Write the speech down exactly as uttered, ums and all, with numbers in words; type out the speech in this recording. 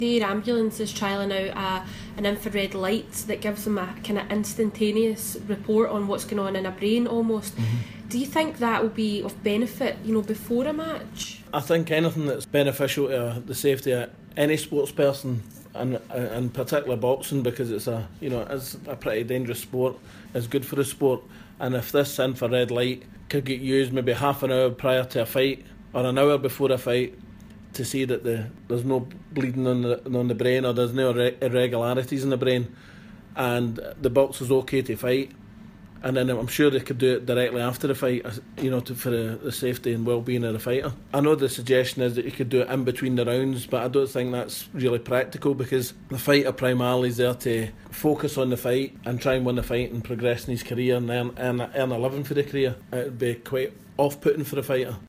Their ambulance is trialling out a, an infrared light that gives them a kind of instantaneous report on what's going on in a brain almost. Mm-hmm. Do you think that will be of benefit, you know, before a match? I think anything that's beneficial to the safety of any sports person, and in particular boxing, because it's a, you know, it's a pretty dangerous sport, is good for the sport. And if this infrared light could get used maybe half an hour prior to a fight or an hour before a fight, to see that the, there's no bleeding on the on the brain, or there's no irregularities in the brain, and the boxer's okay to fight, and then I'm sure they could do it directly after the fight, you know, to, for the, the safety and well-being of the fighter. I know the suggestion is that you could do it in between the rounds, but I don't think that's really practical, because the fighter primarily is there to focus on the fight and try and win the fight and progress in his career and earn, earn, earn a living for the career. It would be quite off-putting for the fighter